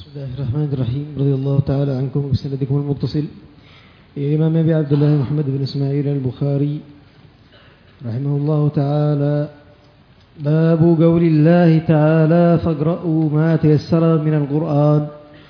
بسم الله الرحمن الرحيم. رضي الله تعالى عنكم بسندكم المتصل إلى الإمام أبي عبد الله محمد بن إسماعيل البخاري رحمه الله تعالى. باب قول الله تعالى فاقرؤوا ما تيسر من القرآن.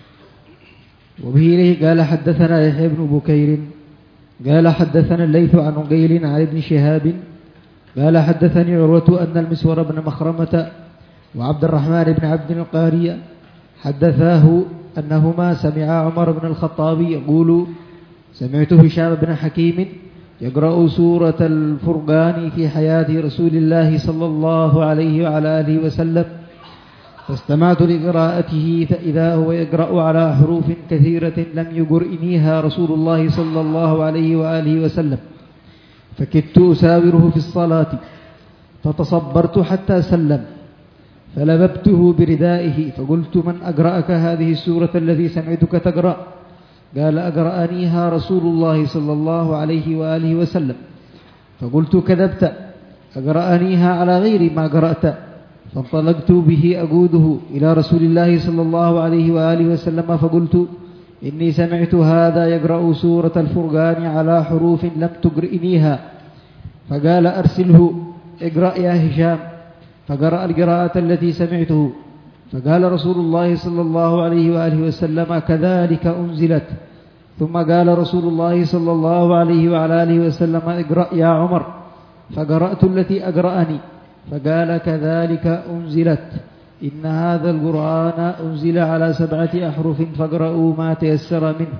وبه إليه قال حدثنا يحيى بن بكير قال حدثنا الليث عن عقيل عن ابن شهاب قال حدثني عروة أن المسور بن مخرمة وعبد الرحمن بن عبد القاري حدثاه أنهما سمعا عمر بن الخطاب يقول سمعت هشام بن حكيم يقرأ سورة الفرقان في حياة رسول الله صلى الله عليه وعلى آله وسلم، فاستمعت لقراءته فإذا هو يقرأ على حروف كثيرة لم يقرئنيها رسول الله صلى الله عليه وآله وسلم، فكدت أساوره في الصلاة فتصبرت حتى سلم، فلببته بردائه فقلت من أقرأك هذه السورة التي سمعتك تقرأ؟ قال أقرأنيها رسول الله صلى الله عليه وآله وسلم، فقلت كذبت، أقرأنيها على غير ما قرأت، فانطلقت به أقوده إلى رسول الله صلى الله عليه وآله وسلم فقلت إني سمعت هذا يقرأ سورة الفرقان على حروف لم تقرئنيها، فقال أرسله اقرأ يا هشام، فقرأ القراءة التي سمعته، فقال رسول الله صلى الله عليه وآله وسلم كذلك أنزلت، ثم قال رسول الله صلى الله عليه وعلى آله وسلم اقرأ يا عمر، فقرأت التي أقرأني، فقال كذلك أنزلت، إن هذا القرآن أنزل على 7 أحرف فاقرأوا ما تيسر منه.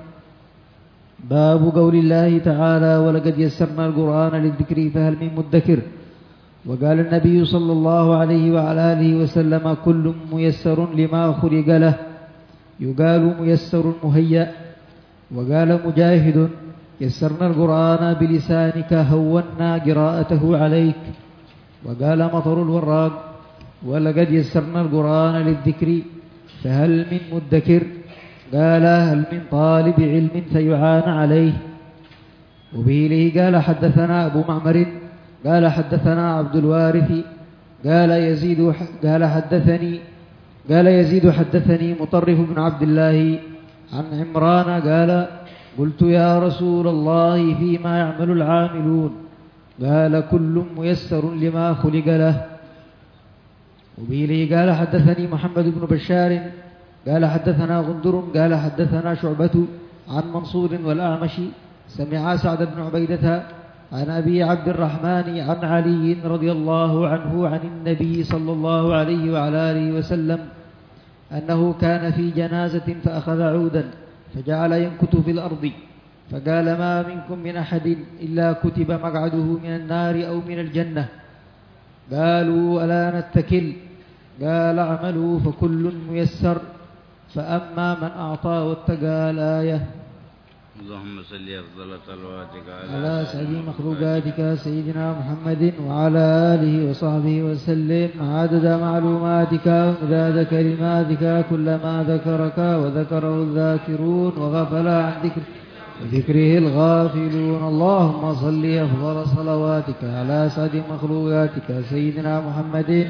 باب قول الله تعالى ولقد يسرنا القرآن للذكر فهل من مدكر. وقال النبي صلى الله عليه وعلى آله وسلم كل ميسر لما خلق له، يقال ميسر مهيأ. وقال مجاهد يسرنا القرآن بلسانك هونا قراءته عليك. وقال مطر الوراق ولقد يسرنا القرآن للذكر فهل من مدكر، قال هل من طالب علم فيعان عليه. وبه إليه قال حدثنا أبو معمر قال حدثنا عبد الوارث قال يزيد حدثني مطرف بن عبد الله عن عمران قال قلت يا رسول الله فيما يعمل العاملون؟ قال كل ميسر لما خلق له. وبه إليه قال حدثني محمد بن بشار قال حدثنا غندر قال حدثنا شعبة عن منصور والأعمش سمع سعد بن عبيدة عن أبي عبد الرحمن عن علي رضي الله عنه عن النبي صلى الله عليه وعلى آله وسلم أنه كان في جنازة فأخذ عودا فجعل ينكت في الأرض، فقال ما منكم من أحد إلا كتب مقعده من النار أو من الجنة. قالوا ألا نتكل؟ قال اعملوا فكل ميسر، فأما من أعطى واتقى الآية. اللهم صل أفضل صلواتك على سيد مخلوقاتك سيدنا محمد وعلى آله وصحبه وسلم عدد معلوماتك ومداد كلماتك كلما ذكرك وذكره الذاكرون وغفل عن ذكره الغافلون. اللهم صل أفضل صلواتك على سيد مخلوقاتك سيدنا محمد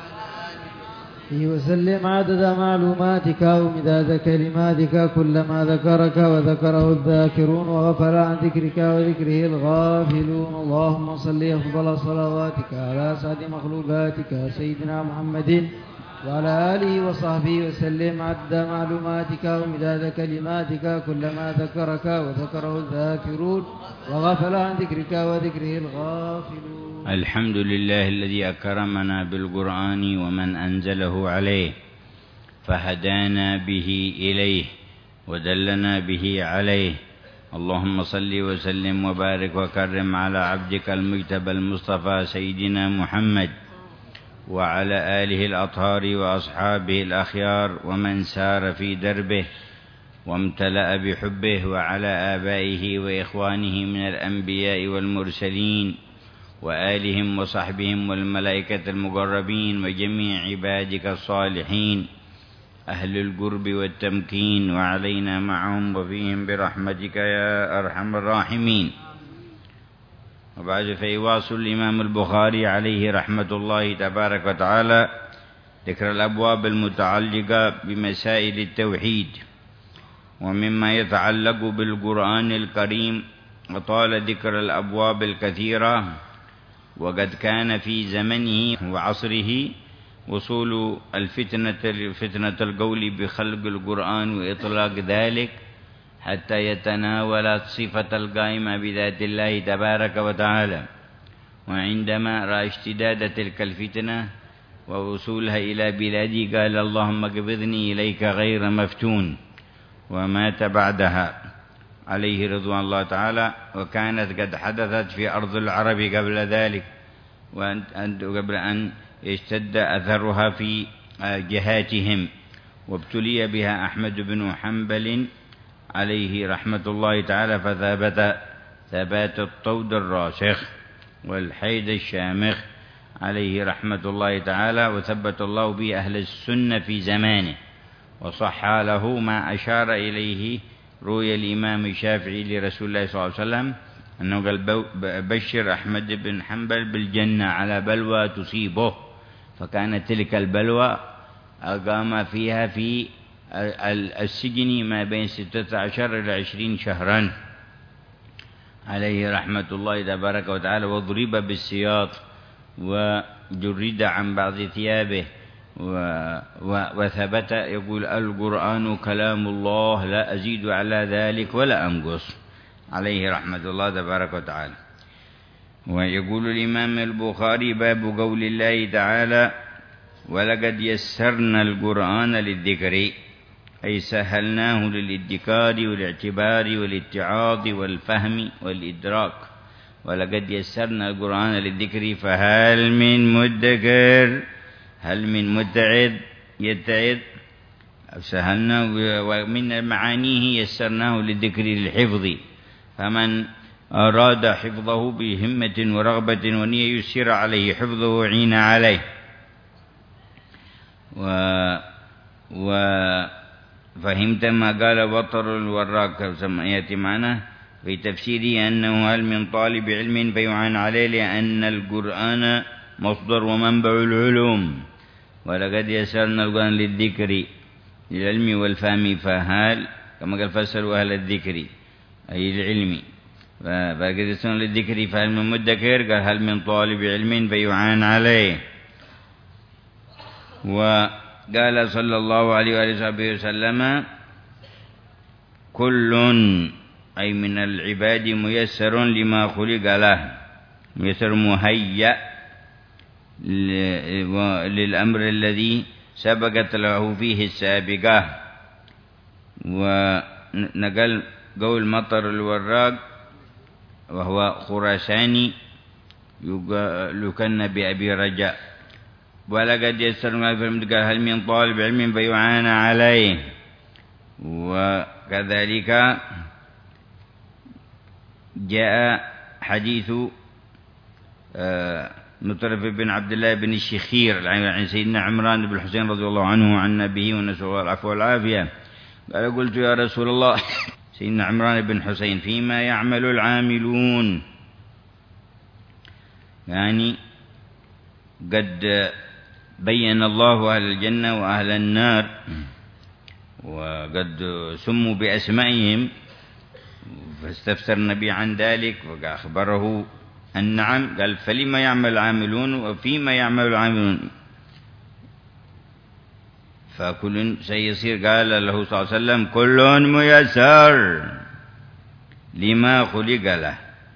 وسلم عدد معلوماتك ومداد كلماتك كلما ذكرك وذكره الذاكرون وغفل عن ذكرك وذكره الغافلون. اللهم صل أفضل صلواتك على سعد مخلوقاتك سيدنا محمد وعلى آله وصحبه وسلم عدد معلوماتك ومداد كلماتك كلما ذكرك وذكره الذاكرون وغفل عن ذكرك وذكره الغافلون. الحمد لله الذي أكرمنا بالقرآن ومن أنزله عليه، فهدانا به إليه ودلنا به عليه. اللهم صل وسلم وبارك وكرم على عبدك المجتبى المصطفى سيدنا محمد وعلى آله الأطهار وأصحابه الأخيار ومن سار في دربه وامتلأ بحبه، وعلى آبائه وإخوانه من الأنبياء والمرسلين وآلهم وصحبهم والملائكة المقربين وجميع عبادك الصالحين أهل القرب والتمكين، وعلينا معهم وفيهم برحمتك يا أرحم الراحمين. وبعد، فيواصل الإمام البخاري عليه رحمة الله تبارك وتعالى ذكر الأبواب المتعلقة بمسائل التوحيد ومما يتعلق بالقرآن الكريم، وطال ذكر الأبواب الكثيرة. وقد كان في زمنه وعصره وصول فتنة القول بخلق القرآن وإطلاق ذلك حتى يتناول صفة القائمة بذات الله تبارك وتعالى. وعندما رأى اشتداد تلك الفتنة ووصولها إلى بلادي قال اللهم اقبضني إليك غير مفتون، ومات بعدها عليه رضوان الله تعالى. وكانت قد حدثت في أرض العرب قبل ذلك، وقبل أن يشتد أثرها في جهاتهم، وابتلي بها أحمد بن حنبل عليه رحمة الله تعالى فثابت ثبات الطود الراسخ والحيد الشامخ عليه رحمة الله تعالى، وثبت الله به أهل السنة في زمانه. وصح له ما أشار إليه روي الإمام الشافعي لرسول الله صلى الله عليه وسلم أنه قال بشر أحمد بن حنبل بالجنة على بلوى تصيبه، فكانت تلك البلوى أقام فيها في السجن ما بين 16 إلى 20 شهرا عليه رحمة الله تبارك وتعالى، وضرب بالسياط وجرد عن بعض ثيابه، وثبت يقول القرآن كلام الله لا أزيد على ذلك ولا أنقص عليه رحمة الله تبارك وتعالى. ويقول الإمام البخاري باب قول الله تعالى ولقد يسرنا القرآن للذكر، أي سهلناه للادكار والاعتبار والاتعاظ والفهم والإدراك. ولقد يسرنا القرآن للذكر فهل من مدكر، هل من متعظ يتعظ. سهلناه، ومن معانيه يسرناه للذكر للحفظ، فمن أراد حفظه بهمة ورغبة ونية يسر عليه حفظه وعين عليه. وفهمت ما قال بطر الوراق يأتي معنا في تفسيره أنه هل من طالب علم فيعان عليه، لأن القرآن مصدر ومنبع العلوم. ولقد يسرنا القرآن للذكر للعلم والفهم، فهل كما قال فاسألوا أهل الذكر أي العلم، فلقد يسرنا للذكر فهل من مدكر، قال هل من طالب علم فيعان عليه. وقال صلى الله عليه وآله وسلم كل أي من العباد ميسر لما خلق له، ميسر مهيأ للأمر الذي سبقت له فيه السابقة. ونقل قول مطر الوراق وهو خراساني يكن بأبي رجاء. ولقد يسرنا قال هل من طالب علم فيعان عليه. وكذلك جاء حديث مطرف بن عبد الله بن الشخير عن سيدنا عمران بن الحسين رضي الله عنه عن نبيه ونسأل الله العفو والعافية. قال قلت يا رسول الله، سيدنا عمران بن حسين، فيما يعمل العاملون، يعني قد بين الله أهل الجنة وأهل النار وقد سموا بأسمائهم، فاستفسر النبي عن ذلك وأخبره النعم. قال فلما يعمل العاملون وفيما يعمل العاملون، فكل سيصير. قال له صلى الله عليه وسلم كل ميسر لما خلق له.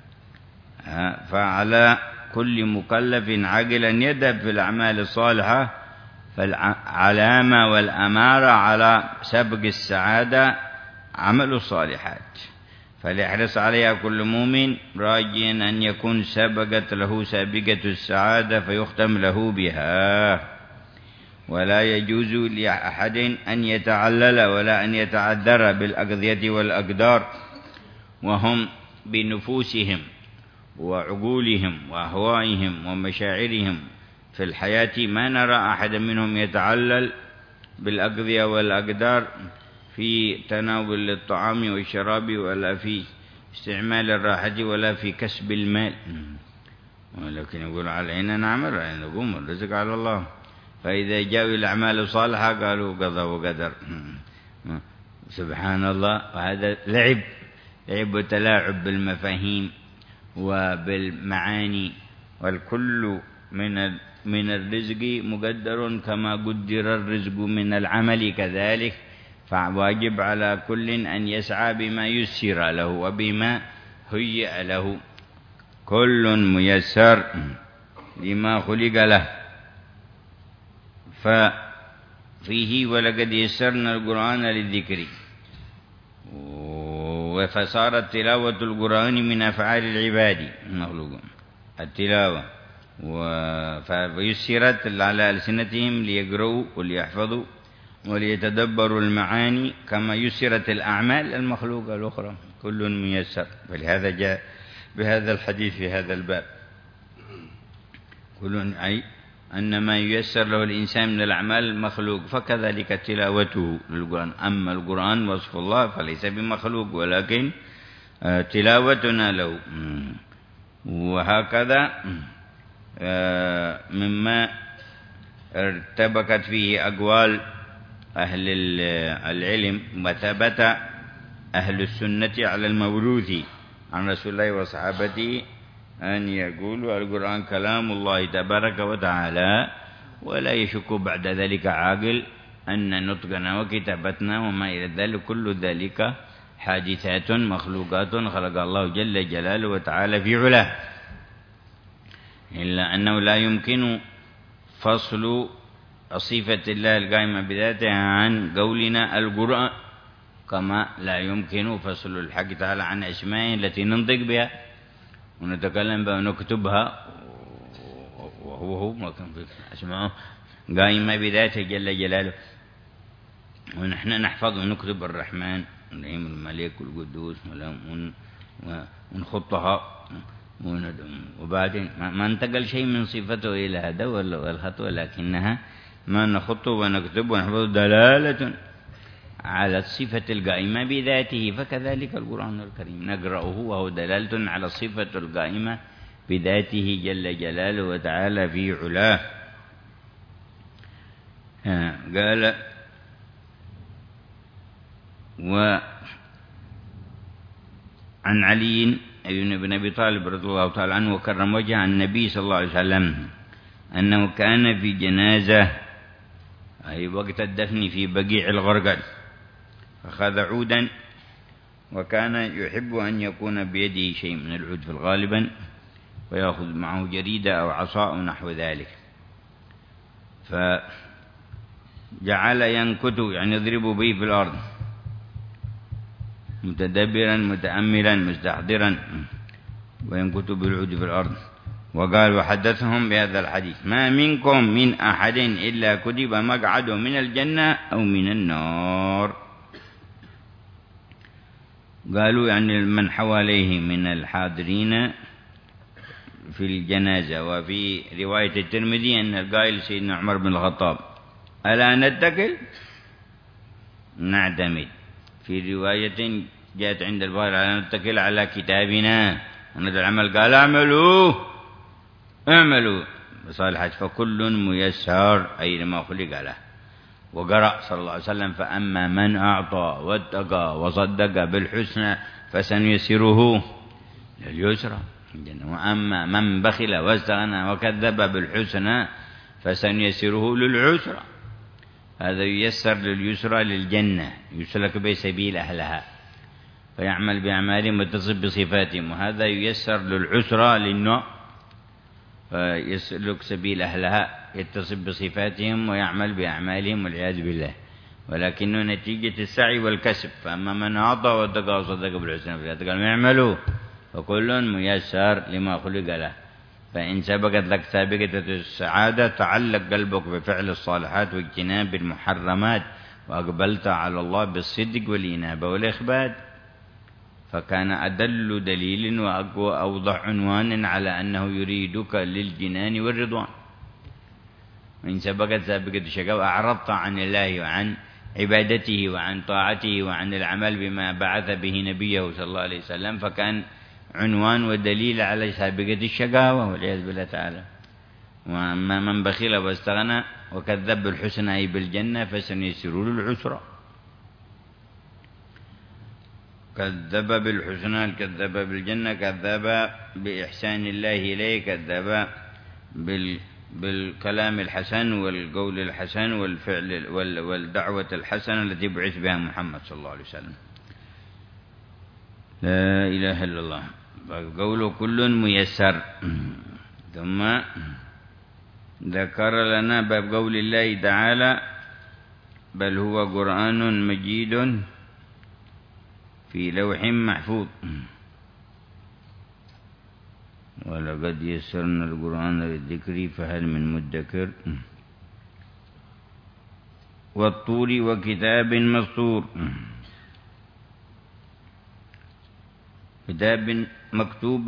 فعلى كل مكلف عاقلا يذهب في الأعمال الصالحة، فالعلامة والأمارة على سبق السعادة عمل الصالحات، فليحرص عليها كل مؤمن راجيا أن يكون سبقت له سابقة السعادة فيختم له بها. ولا يجوز لأحد أن يتعلل ولا أن يتعذر بالأقضية والأقدار، وهم بنفوسهم وعقولهم وأهوائهم ومشاعرهم في الحياة ما نرى أحدا منهم يتعلل بالأقضية والأقدار في تناول الطعام والشراب، ولا في استعمال الراحة، ولا في كسب المال. ولكن يقول علينا نعمل، علينا نقوم، الرزق على الله. فإذا جاءوا إلى الأعمال الصالحة قالوا قضى وقدر. سبحان الله. وهذا لعب وتلاعب بالمفاهيم وبالمعاني، والكل من الرزق مقدر كما قدر الرزق من العمل كذلك، فواجب على كل أن يسعى بما يسر له وبما هيئ له. كل ميسر لما خلق له. ففيه ولقد يسرنا القرآن للذكر، فصارت تلاوة القرآن من أفعال العباد المخلوقون التلاوة، فيسرت على ألسنتهم ليقرؤوا وليحفظوا وليتدبروا المعاني كما يسرت الأعمال المخلوقة الأخرى. كل ميسر. فلهذا جاء بهذا الحديث في هذا الباب. كل أي أن ما ييسر له الإنسان من الأعمال المخلوق فكذلك تلاوته للقرآن. أما القرآن وصف الله فليس بمخلوق، ولكن تلاوتنا له. وهكذا مما ارتبكت فيه أقوال أهل العلم، وثبت أهل السنة على الموروث عن رسول الله وصحابته أن يقولوا القرآن كلام الله تبارك وتعالى، ولا يشك بعد ذلك عاقل أن نطقنا وكتابتنا وما إلى ذلك كل ذلك حادثات مخلوقات خلق الله جل جلاله وتعالى في علاه، إلا أنه لا يمكن فصل صفة الله القائمة بذاته عن قولنا القرآن، كما لا يمكن فصل الحق تعالى عن أسمائه التي ننطق بها ونتكلم بها ونكتبها، وهو ما كان في أسماءه قائمة بذاته جل جلاله، ونحن نحفظ ونكتب الرحمن الرحيم الملك والقدوس ونخطها، وبعدين ما انتقل شيء من صفته إلى هذا والخط، ولكنها ما نخطه ونكتب ونحفظ دلالة على الصفة القائمة بذاته. فكذلك القرآن الكريم نقرأه وهو دلالة على الصفة القائمة بذاته جل جلاله وتعالى في علاه. قال وعن علي بن أبي طالب رضي الله تعالى عنه وكرم وجه عن النبي صلى الله عليه وسلم أنه كان في جنازة أي وقت الدفن في بقيع الغرقد، فأخذ عودا، وكان يحب أن يكون بيده شيء من العود في الغالبا، ويأخذ معه جريدة أو عصا أو نحو ذلك، فجعل ينكت يعني يضرب به في الأرض متدبرا متأملا مستحضرا، وينكت بالعود في الأرض. وقال وحدثهم بهذا الحديث: ما منكم من أحد إلا كتب مقعده من الجنة أو من النار. قالوا يعني من حواليه من الحاضرين في الجنازة. وفي رواية الترمذي أن القائل سيدنا عمر بن الخطاب: ألا نتكل نعتمد. في رواية جاءت عند البخاري: ألا نتكل على كتابنا ونرد العمل. قال اعملوا بصالحات فكل ميسر أي لما خلق له. وقرأ صلى الله عليه وسلم: فأما من أعطى واتقى وصدق بالحسنى فسنيسره لليسرى، وأما من بخل واستغنى وكذب بالحسنى فسنيسره للعسرى. هذا ييسر لليسرى للجنة، يسلك بسبيل أهلها فيعمل بأعمالهم وتصف بصفاتهم، وهذا ييسر للعسرى للنار فيسلك سبيل أهلها يتصف بصفاتهم ويعمل بأعمالهم والعياذ بالله، ولكنه نتيجة السعي والكسب. فأما من أعطى واتقى وصدق بالحسنى فقال يعملوا فكل ميسر لما خلق له. فإن سبقت لك سابقة السعادة تعلق قلبك بفعل الصالحات واجتناب المحرمات، وأقبلت على الله بالصدق والإنابة والإخبات، فكان أدل دليل وأقوى أوضح عنوان على أنه يريدك للجنان والرضوان. وإن سبقت سابقة الشقاء وأعرضت عن الله وعن عبادته وعن طاعته وعن العمل بما بعث به نبيه صلى الله عليه وسلم، فكان عنوان ودليل على سابقة الشقاوة والعياذ بالله تعالى. وأما من بخل واستغنى وكذب بالحسنى أي بالجنة فسنيسره للعسرى. كذب بالحسنى، كذب بالجنة، كذب بإحسان الله إليه، كذب بالكلام الحسن والقول الحسن والفعل والدعوة الحسنة التي بعث بها محمد صلى الله عليه وسلم. لا إله إلا الله. قوله كل ميسر. ثم ذكر لنا باب قول الله تعالى بل هو قرآن مجيد في لوح محفوظ ولقد يسرنا القرآن للذكر فهل من مدكر والطور وكتاب مسطور. كتاب مكتوب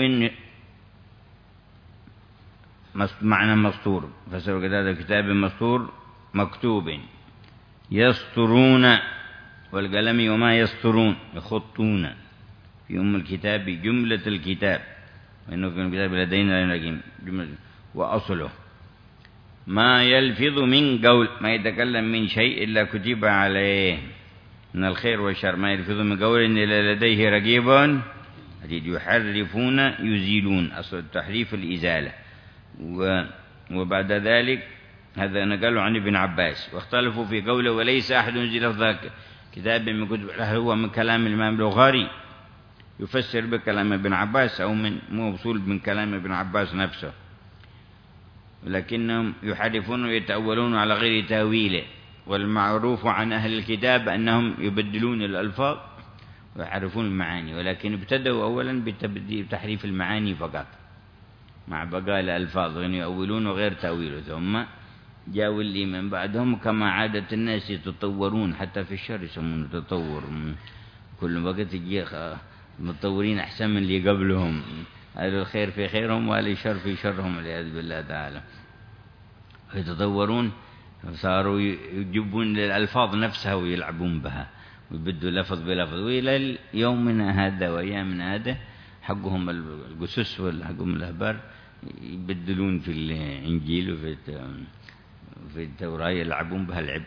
معنى مسطور، فسر كتاب مسطور مكتوب يسطرون والقلم وما يسطرون يخطون في الكتاب جملة الكتاب، وإنه في الكتاب لدينا جملة وأصله ما يلفظ من قول، ما يتكلم من شيء إلا كتب عليه من الخير والشر، ما يلفظ من قول إلا لديه رقيب يحرفون يزيلون، أصل التحريف الإزالة. وبعد ذلك هذا نقل عن ابن عباس، واختلفوا في قوله وليس أحد ينزل لفظ كتاب من كتب، هل هو من كلام الإمام البخاري يفسر بكلام ابن عباس أو من موصول من كلام ابن عباس نفسه، ولكنهم يحرفون ويتأولون على غير تأويله. والمعروف عن أهل الكتاب أنهم يبدلون الألفاظ ويحرفون المعاني، ولكن ابتدأوا أولا بتحريف المعاني فقط مع بقاء الألفاظ، يعني يؤولون غير تأويله، ثم جاءوا اللي من بعدهم كما عادة الناس يتطورون، حتى في الشر يسمونه تطور، كل وقت يجي متطورين أحسن من اللي قبلهم، أهل الخير في خيرهم وأهل الشر في شرهم والعياذ بالله تعالى. يتطورون صاروا يجيبون للألفاظ نفسها ويلعبون بها ويبدوا لفظ بلفظ، وإلى يومنا هذا وأيامنا هذا حقهم القسس والحقهم الأحبار يبدلون في الإنجيل وفي التوراة يلعبون بها العب،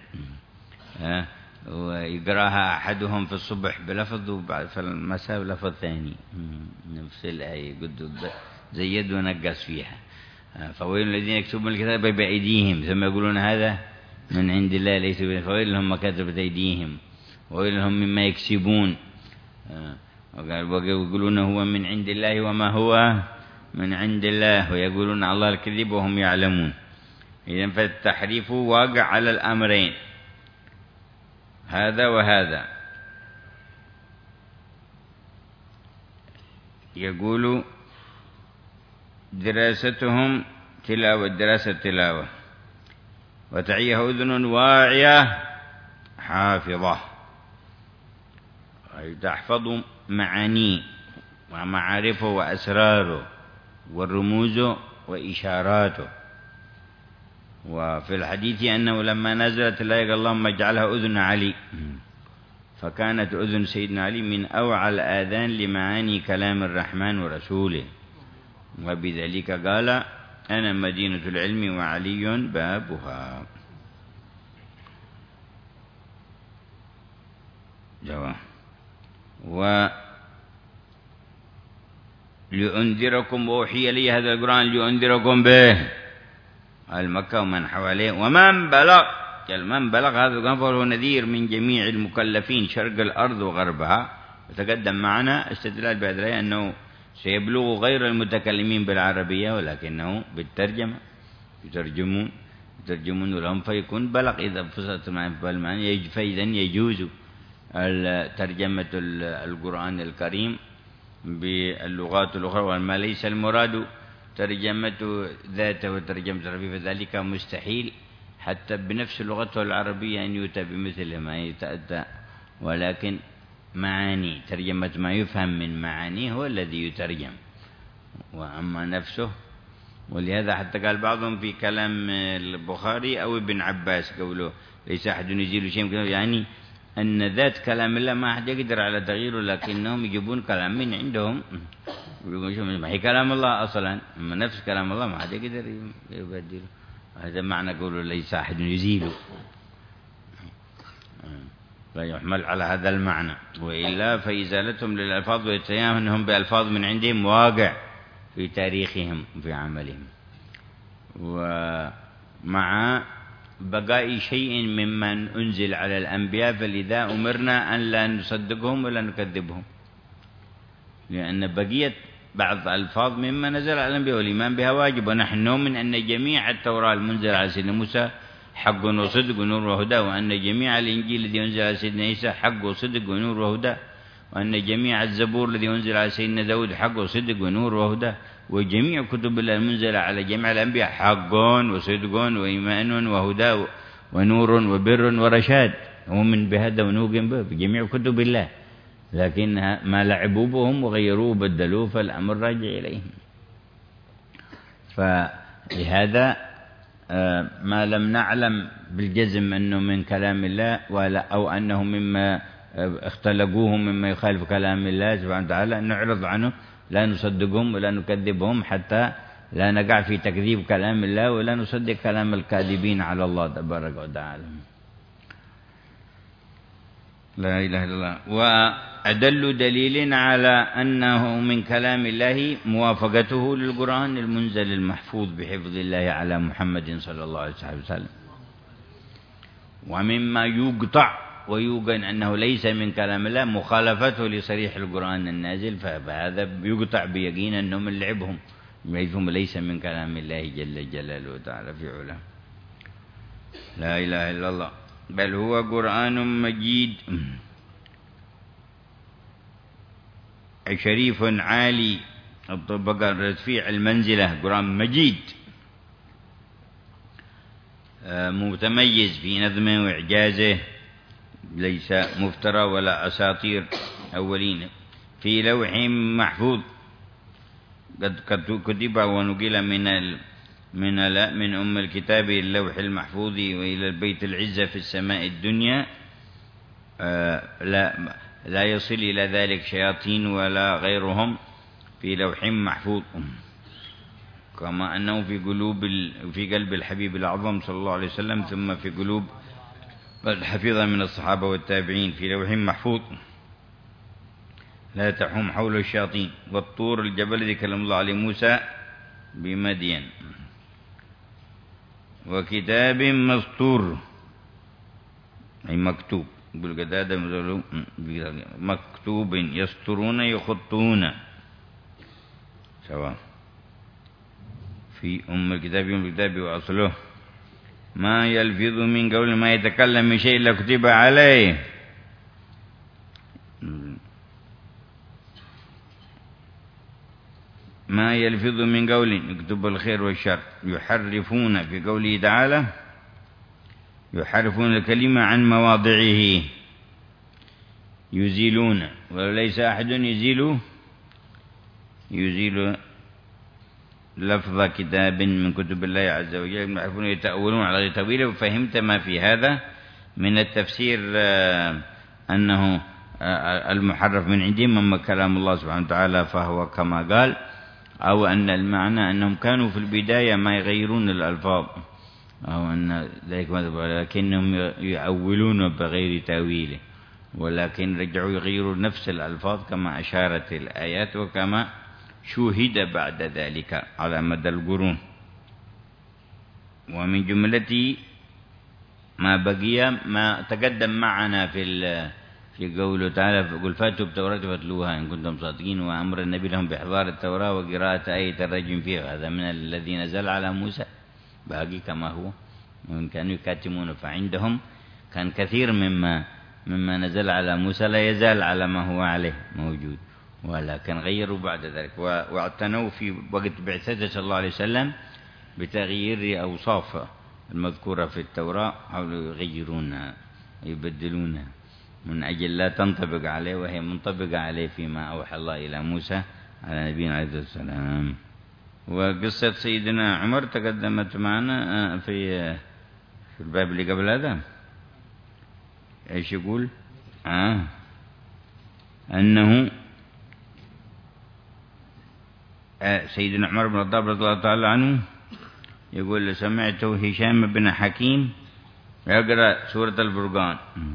ويقراها أحدهم في الصبح بلفظ وبعد في المساء بلفظ ثاني، نفس الآية قد زيد ونقص فيها. فويل الذين يكتبون الكتاب بأيديهم ثم يقولون هذا من عند الله ليس بنا، فويل لهم ما كتبت أيديهم وويل لهم مما يكسبون، ويقولون هو من عند الله وما هو من عند الله، ويقولون على الله الكذب وهم يعلمون. إذن فالتحريف واقع على الأمرين هذا وهذا. يقول دراستهم تلاوة، دراسة تلاوة، وتعيه أذن واعية حافظة، أي تحفظ معانيه ومعارفه وأسراره والرموز وإشاراته. وفي الحديث أنه لما نزلت الآية اللهم اجعلها أذن علي، فكانت أذن سيدنا علي من أوعى الآذان لمعاني كلام الرحمن ورسوله، وبذلك قال أنا مدينة العلم وعلي بابها. جواب. لأنذركم وأوحي لي هذا القرآن لأنذركم به المكة ومن حواليه ومن بلغ، من بلغ هذا القرآن فهو نذير من جميع المكلفين شرق الأرض وغربها. وتقدم معنا استدلال بهذه الآية أنه سيبلغ غير المتكلمين بالعربية ولكنه بالترجمة يترجمون لهم فيكون بلغ إذا فصلت بالمعنى، فإذا يجوز ترجمة القرآن الكريم باللغات الأخرى، وما ليس المراد ترجمة ذاته وترجمة العربية فذلك مستحيل حتى بنفس لغته العربية أن يؤتى بمثل ما يتأتى، ولكن معاني ترجمة ما يفهم من معانيه هو الذي يترجم، وأما نفسه. ولهذا حتى قال بعضهم في كلام البخاري أو ابن عباس قوله ليس أحد يزيل شيء، يعني أن ذات كلام الله ما أحد يقدر على تغييره، لكنهم يجيبون كلام من عندهم ما هي كلام الله أصلا، أما نفس كلام الله ما أحد يقدر يبدله. هذا معنى قوله ليس أحد يزيل، لا يحمل على هذا المعنى، وإلا فإزالتهم للألفاظ واتيانهم بألفاظ من عندهم واقع في تاريخهم وفي عملهم، ومع بقاء شيء ممن أنزل على الأنبياء، فلذا أمرنا أن لا نصدقهم ولا نكذبهم، لأن بقية بعض الألفاظ مما نزل على الأنبياء والإيمان بها واجب. ونحن نؤمن أن جميع التوراة المنزل على سيدنا موسى حق وصدق ونور وهدى، وأن جميع الإنجيل الذي أنزل على سيدنا عيسى حق وصدق ونور وهدى، وأن جميع الزبور الذي أنزل على سيدنا داود حق وصدق ونور وهدى، وجميع كتب الله المنزلة على جميع الأنبياء حق وصدق وإيمان وهدى ونور وبر ورشاد، ومن بهذا ونوقن به بجميع كتب الله، لكن ما لعبوا بهم وغيروه وبدلوه فالأمر راجع إليهم. فلهذا ما لم نعلم بالجزم أنه من كلام الله أو أنه مما اختلقوه مما يخالف كلام الله سبحانه وتعالى نعرض عنه، لا نصدقهم ولا نكذبهم حتى لا نقع في تكذيب كلام الله ولا نصدق كلام الكاذبين على الله تبارك وتعالى. لا إله إلا الله. وأدل دليل على أنه من كلام الله موافقته للقرآن المنزل المحفوظ بحفظ الله على محمد صلى الله عليه وسلم. ومما يقطع ويوقن أنه ليس من كلام الله مخالفته لصريح القرآن النازل، فهذا يقطع بيقين أنه من لعبهم يعرفهم ليس من كلام الله جل جلاله وتعالى في علاه. لا إله إلا الله. بل هو قرآن مجيد شريف عالي الطبقة رفيع المنزلة، قرآن مجيد متميز في نظمه وإعجازه، ليس مفترى ولا أساطير أولين، في لوح محفوظ قد كتب ونقل من أم الكتاب اللوح المحفوظ وإلى البيت العزة في السماء الدنيا، لا يصل إلى ذلك شياطين ولا غيرهم، في لوح محفوظ، كما أنه في قلب الحبيب الأعظم صلى الله عليه وسلم، ثم في قلوب الحفيظة من الصحابة والتابعين في لوح محفوظ لا تحوم حول الشياطين. والطور الجبل الذي كلم الله عليه موسى بمدين. وكتاب مسطور أي مكتوب، يقول قد مكتوب يسطرون يخطون سواء في أم الكتاب وأصله، ما يلفظ من قول ما يتكلم من شيء إلا كتب عليه. ما يلفظ من قول يكتب الخير والشر. يحرفون في قوله تعالى يحرفون الكلمة عن مواضعه، يزيلون، وليس أحد يزيل لفظ كتاب من كتب الله عز وجل، يحرفون يتأولون على غير تأويله. فهمت ما في هذا من التفسير أنه المحرف من عندهم أما كلام الله سبحانه وتعالى فهو كما قال، أو أن المعنى أنهم كانوا في البداية ما يغيرون الألفاظ، أو أن ذلك لكنهم يؤولون بغير تأويله، ولكن رجعوا يغيروا نفس الألفاظ كما أشارت الآيات وكما شوهد بعد ذلك على مدى القرون. ومن جملة ما بقي ما تقدم معنا في قوله تعالى قل فاتوا بالتوراة فاتلوها إن كنتم صادقين، وأمر النبي لهم بإحضار التوراة وقراءة آية الرجم فيها، هذا من الذي نزل على موسى باقي كما هو، وإن كانوا يكاتمون فعندهم كان كثير مما نزل على موسى لا يزال على ما هو عليه موجود، ولكن غيروا بعد ذلك واعتنوا في وقت بعثته صلى الله عليه وسلم بتغيير أوصاف المذكورة في التوراة، حاولوا يغيرونها يبدلونها من أجل لا تنطبق عليه وهي منطبقة عليه فيما أوحى الله إلى موسى على نبينا عليه السلام. وقصة سيدنا عمر تقدمت معنا في الباب اللي قبل هذا. ايش يقول؟ أنه سيدنا عمر بن الخطاب رضي الله تعالى عنه يقول سمعت هشام بن حكيم يقرأ سورة الفرقان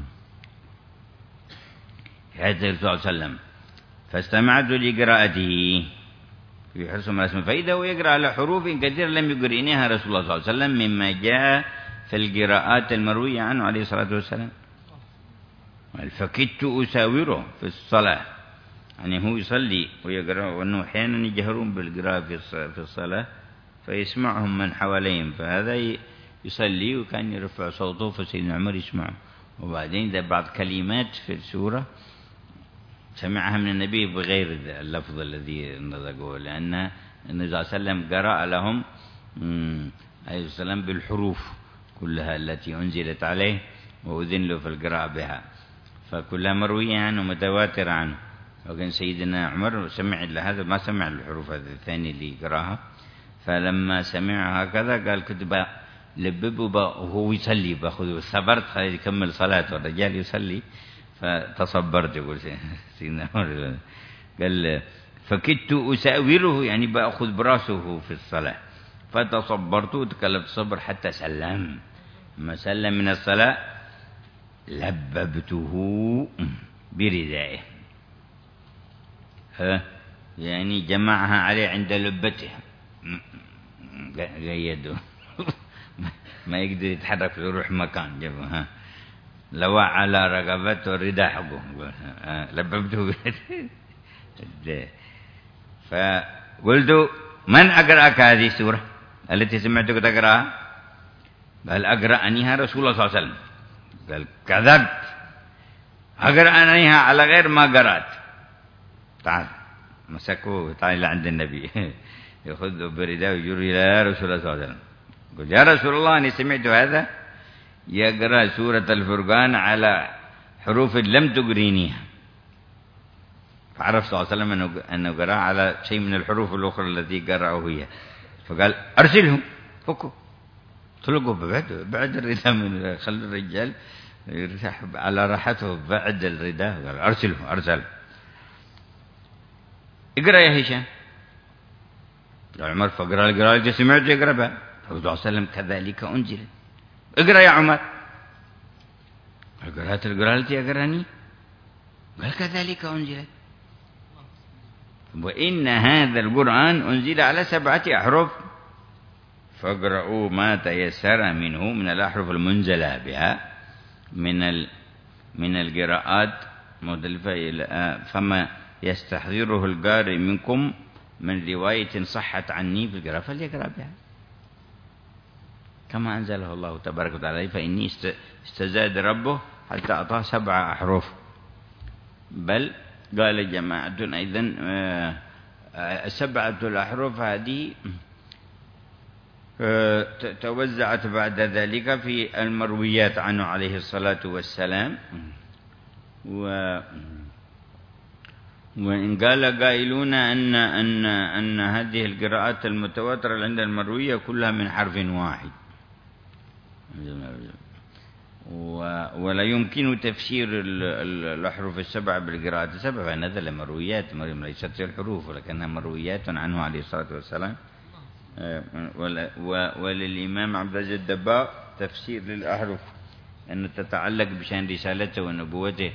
في حديث الرسول صلى الله عليه وسلم، فاستمعت لقراءته في حرص الرسم، فإذا هو يقرأ على حروف كثيرة لم يقرئنها رسول الله صلى الله عليه وسلم مما جاء في القراءات المروية عنه عليه الصلاة والسلام. فكدت أساوره في الصلاة، يعني هو يصلي ويقرأ، وأنه أحيانا يجهرون بالقراءة في الصلاة فيسمعهم من حواليهم، فهذا يصلي وكان يرفع صوته فسيدنا عمر يسمعه. وبعدين إذا بعض كلمات في السورة سمعها من النبي بغير اللفظ الذي نطقه، لأن النبي صلى الله عليه وسلم قرأ لهم عليه السلام بالحروف كلها التي أنزلت عليه وأذن له في القراءة بها، فكلها مروية عنه متواترة عنه. وكان سيدنا عمر سمع لهذا، ما سمع الحروف هذه الثانية اللي قراها، فلما سمع هكذا قال كنت لببه وهو يصلي باخذه، صبرت خليه يكمل صلاته، الرجال يصلي فتصبرت. يقول سيدنا عمر قال فكدت أساوره، يعني بأخذ براسه في الصلاة، فتصبرت وتكلفت صبر حتى سلم. ما سلم من الصلاة لببته بردائه، يعني جمعها عليه عند لبته، قيده ما يقدر يتحرك ويروح مكان، جابها لو على رقبته الرداء حقه لببته فقلت من أقرأك هذه السورة التي سمعتك تقرأها؟ قال أقرأنيها رسول الله صلى الله عليه وسلم. قال كذبت، أقرأنيها على غير ما قرأت. تعال مسكوه، تعال عند النبي يأخذ برداء ويجر إلى رسول الله صلى الله عليه وسلم. قل يا رسول الله أني سمعت هذا يقرأ سورة الفرقان على حروف لم تقرينيها، فعرف صلى الله عليه وسلم أنه قرأ على شيء من الحروف الأخرى التي قرأه هي، فقال أرسله فكه، طلقوا بعد الرداء، من خلي الرجال يرتاح على راحته بعد الرداء، قال أرسله. أرسل اقرأ يا هشام. قال عمر فاقرأ القراءة التي سمعت يقرأ بها. الرسول صلى الله عليه وسلم كذلك أنزلت. اقرأ يا عمر. قرأت القراءة التي أقرأني؟ قال كذلك أنزلت. وإن هذا القرآن أنزل على 7 أحرف فاقرأوا ما تيسر منه من الأحرف المنزلة بها من القراءات مختلفة، فما يستحضره القارئ منكم من رواية صحت عني في القراءة فليقرأ بها كما أنزله الله تبارك وتعالى، فإني استزاد ربه حتى أعطاه 7 أحرف. بل قال جماعة أيضا 7 الأحرف هذه توزعت بعد ذلك في المرويات عنه عليه الصلاة والسلام. وإن قال قائلون أن هذه القراءات المتواترة عند المروية كلها من حرف واحد، ولا يمكن تفسير الأحرف 7 بالقراءات 7، فنزل مرويات ليست الحروف ولكنها مرويات عنه عليه الصلاة والسلام. وللإمام عبد العزيز الدباغ تفسير للأحرف أن تتعلق بشأن رسالته ونبوته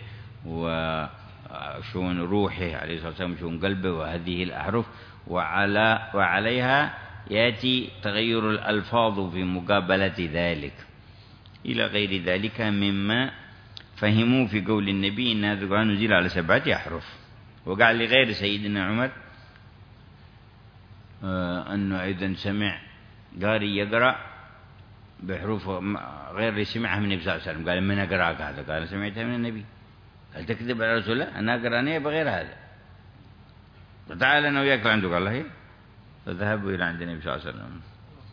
وشون روحه عليه الصلاة والسلام، شون قلبه، وهذه الأحرف وعليها يأتي تغير الألفاظ في مقابلة ذلك إلى غير ذلك مما فهموا في قول النبي إن هذا القرآن نزل على 7 أحرف. وقال لغير سيدنا عمر أنه أيضا سمع قاري يقرأ بحروف غير اللي سمعها من النبي صلى الله عليه وسلم. قال من أقرأك هذا؟ قال سمعتها من النبي. قال تكذب على رسول الله؟ أنا أقرأني بغير هذا، فتعال أنا وياك عنده. قال له فذهبوا إلى عند النبي صلى الله عليه وسلم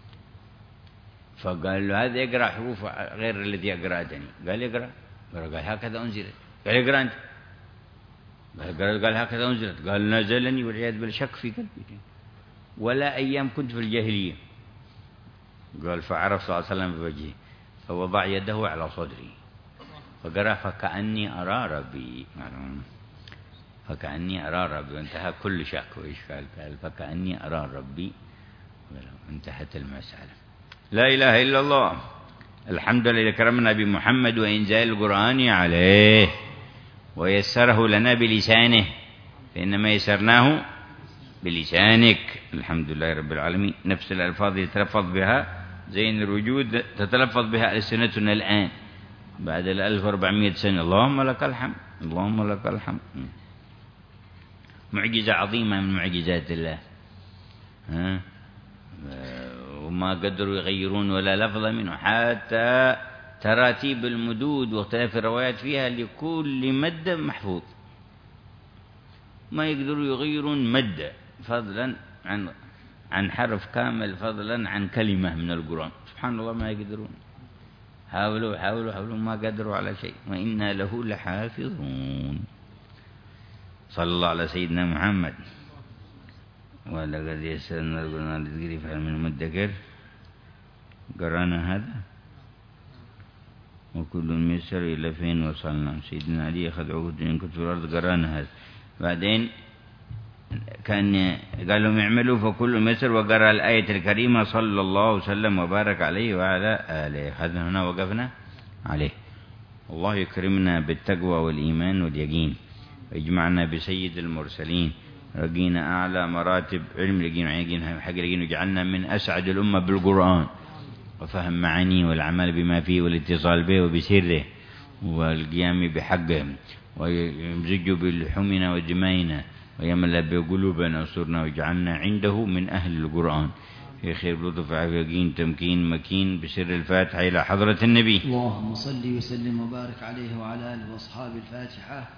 فقال له هذا يقرأ حروف غير الذي أقرأتني. قال يقرأ. قال هكذا أنزلت. قال يقرأ أنت. قال هكذا أنزلت. قال نزلني والعياذ بالشك في قلبي ولا أيام كنت في الجاهلية. قال فعرف صلى الله عليه وسلم بوجهه فوضع يده على صدري فقرأ فكأني أرى ربي، فكأني أرى ربي، وانتهى كل شك وإشكال. قال فكأني أرى ربي، انتهت المسألة. لا إله إلا الله. الحمد لله كرمنا بمحمد وإنزال القرآن عليه ويسره لنا بلسانه، فإنما يسرناه بلسانك. الحمد لله رب العالمين. نفس الألفاظ يتلفظ بها زين الوجود تتلفظ بها ألسنتنا الآن بعد 1400 سنة. اللهم لك الحمد، اللهم لك الحمد. معجزة عظيمة من معجزات الله، وما قدروا يغيرون ولا لفظ منه، حتى تراتيب المدود واختلاف الروايات فيها لكل مد محفوظ، ما يقدروا يغيرون مد فضلا عن حرف كامل، فضلا عن كلمة من القرآن. سبحان الله ما يقدرون. حاولوا ما قدروا على شيء، وإنا له لحافظون. صلى الله على سيدنا محمد. ولقد يسرنا القرآن للذكر فهل من مدكر. قرانا هذا وكل ميسر إلى فين وصلنا. سيدنا علي أخذ عهد إن كنت في الأرض. قرانا هذا. بعدين كان قال لهم اعملوا فكل ميسر، وقرأ الآية الكريمة صلى الله وسلم وبارك عليه وعلى آله. هذا هنا وقفنا عليه. الله يكرمنا بالتقوى والإيمان واليقين، ويجمعنا بسيد المرسلين، رقينا أعلى مراتب علم لقينا حق لقينا، وجعلنا من أسعد الأمة بالقرآن وفهم معانيه والعمل بما فيه والاتصال به وبسره والقيام بحقه، ويمزج بلحومنا ودمائنا، ويملأ بقلوبنا وصرنا، وجعلنا عنده من أهل القرآن في خير لطف عفيقين تمكين مكين. بسر الفاتحة إلى حضرة النبي. اللهم صل وسلم وبارك عليه وعلى آله وأصحابه. الفاتحة.